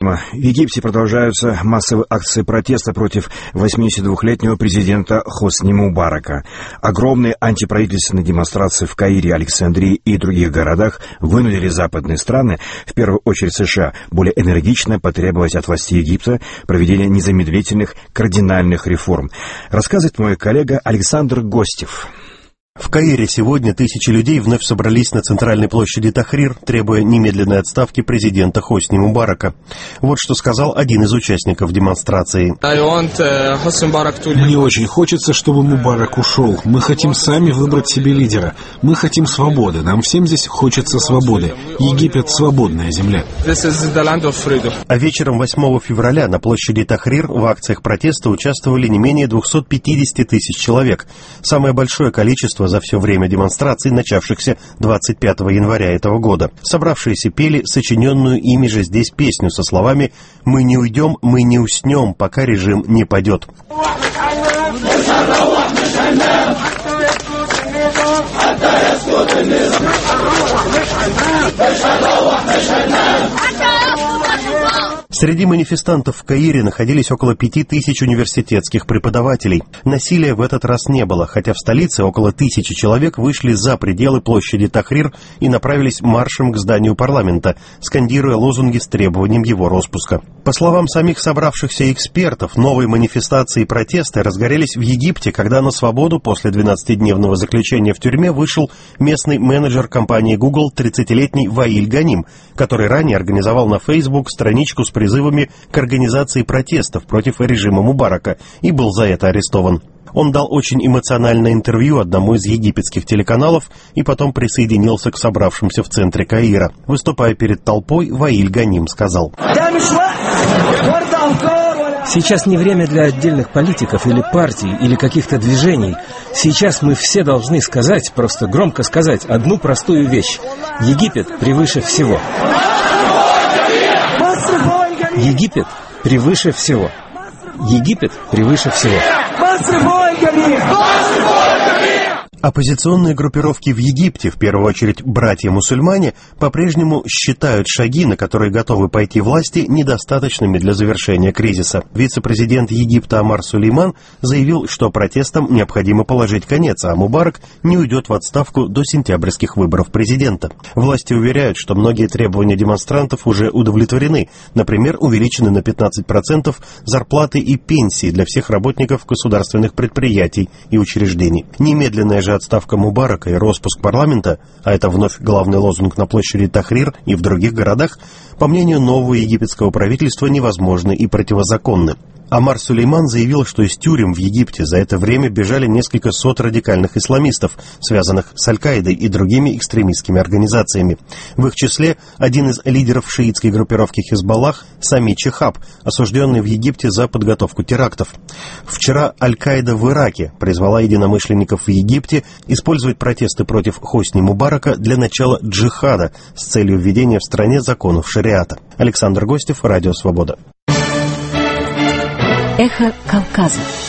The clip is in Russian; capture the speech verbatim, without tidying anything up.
тема. В Египте продолжаются массовые акции протеста против восьмидесятидвухлетнего президента Хосни Мубарака. Огромные антиправительственные демонстрации в Каире, Александрии и других городах вынудили западные страны, в первую очередь США, более энергично потребовать от властей Египта проведения незамедлительных кардинальных реформ. Рассказывает мой коллега Александр Гостев. В Каире сегодня тысячи людей вновь собрались на центральной площади Тахрир, требуя немедленной отставки президента Хосни Мубарака. Вот что сказал один из участников демонстрации. Мне очень хочется, чтобы Мубарак ушел. Мы хотим сами выбрать себе лидера. Мы хотим свободы. Нам всем здесь хочется свободы. Египет — свободная земля. А вечером восьмого февраля на площади Тахрир в акциях протеста участвовали не менее двухсот пятидесяти тысяч человек. Самое большое количество за все время демонстраций, начавшихся двадцать пятого января этого года. Собравшиеся пели сочиненную ими же здесь песню со словами «Мы не уйдем, мы не уснем, пока режим не падет». Среди манифестантов в Каире находились около пяти тысяч университетских преподавателей. Насилия в этот раз не было, хотя в столице около тысячи человек вышли за пределы площади Тахрир и направились маршем к зданию парламента, скандируя лозунги с требованием его распуска. По словам самих собравшихся экспертов, новые манифестации и протесты разгорелись в Египте, когда на свободу после двенадцатидневного заключения в тюрьме вышел местный менеджер компании Google тридцатилетний Ваиль Ганим, который ранее организовал на Facebook страничку с призывами к организации протестов против режима Мубарака и был за это арестован. Он дал очень эмоциональное интервью одному из египетских телеканалов и потом присоединился к собравшимся в центре Каира. Выступая перед толпой, Ваиль Ганим сказал: «Сейчас не время для отдельных политиков или партий, или каких-то движений. Сейчас мы все должны сказать, просто громко сказать, одну простую вещь. Египет превыше всего. Египет превыше всего. Египет превыше всего». Оппозиционные группировки в Египте, в первую очередь братья-мусульмане, по-прежнему считают шаги, на которые готовы пойти власти, недостаточными для завершения кризиса. Вице-президент Египта Амар Сулейман заявил, что протестам необходимо положить конец, а Мубарак не уйдет в отставку до сентябрьских выборов президента. Власти уверяют, что многие требования демонстрантов уже удовлетворены. Например, увеличены на пятнадцать процентов зарплаты и пенсии для всех работников государственных предприятий и учреждений. Немедленная же отставка Мубарака и распуск парламента, а это вновь главный лозунг на площади Тахрир и в других городах, по мнению нового египетского правительства, невозможны и противозаконны. Амар Сулейман заявил, что из тюрем в Египте за это время бежали несколько сот радикальных исламистов, связанных с Аль-Каидой и другими экстремистскими организациями. В их числе один из лидеров шиитской группировки Хизбаллах Сами Чихаб, осужденный в Египте за подготовку терактов. Вчера Аль-Каида в Ираке призвала единомышленников в Египте использовать протесты против Хосни Мубарака для начала джихада с целью введения в стране законов шариата. Александр Гостев, Радио Свобода. Эхо Кавказа.